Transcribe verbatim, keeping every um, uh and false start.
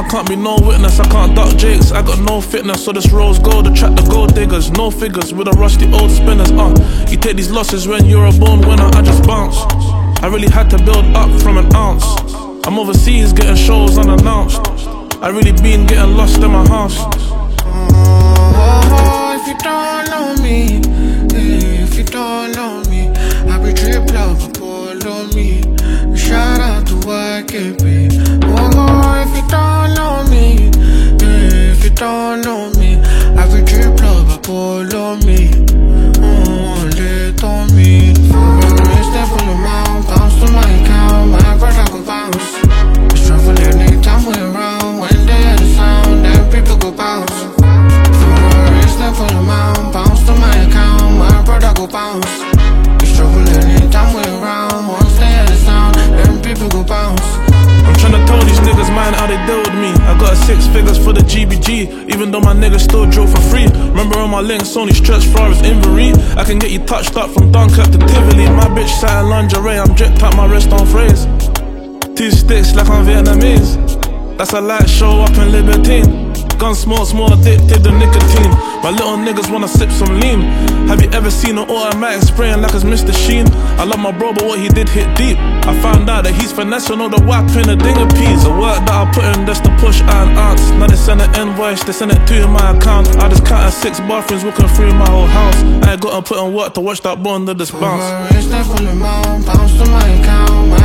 can't be no witness, I can't duck jakes. I got no fitness, so this rose gold, attract the gold diggers. No figures with the rusty old spinners. Uh, you take these losses when you're a born winner, I just bounce. I really had to build up from an ounce. I'm overseas getting shows unannounced. I really been getting lost in my house. Oh, if you don't know me, yeah, if you don't know me, I be drip love, I pull on me. Shout out to Y K P. Oh, if you don't know me, yeah, if you don't know me, I be drip love, I pull on me. Oh, let on me. Step on the mount, bounce to my account, my brother go bounce. It's traveling anytime we're around. When they hear the sound, then people go bounce. Step on the mount, bounce to my account, my brother go bounce. It's traveling anytime we're around. Once they hear the sound, then people go bounce. I'm tryna tell these niggas, man, how they deal with me. I got six figures for the G B G, even though my niggas still drill for free. Remember on my links, only stretch far as Inverie. I can get you touched up from Dunkirk to Tivoli. My bitch sat in lingerie, I'm dripped up, my wrist on phrase. Two sticks like I'm Vietnamese. That's a light show up in Libertine. Gun smoke's more addicted than nicotine. My little niggas wanna sip some lean. Have you ever seen an automatic spraying like it's Mister Sheen? I love my bro, but what he did hit deep. I found out that he's finessing all the whap in the dinger peas. The work that I put in just to push out an ounce. Now they send an invoice, they send it to my account. I just counted six bathrooms walking through my whole house. I ain't gotta put in work to watch that bond of this bounce. Step on the mount, bounce to my account.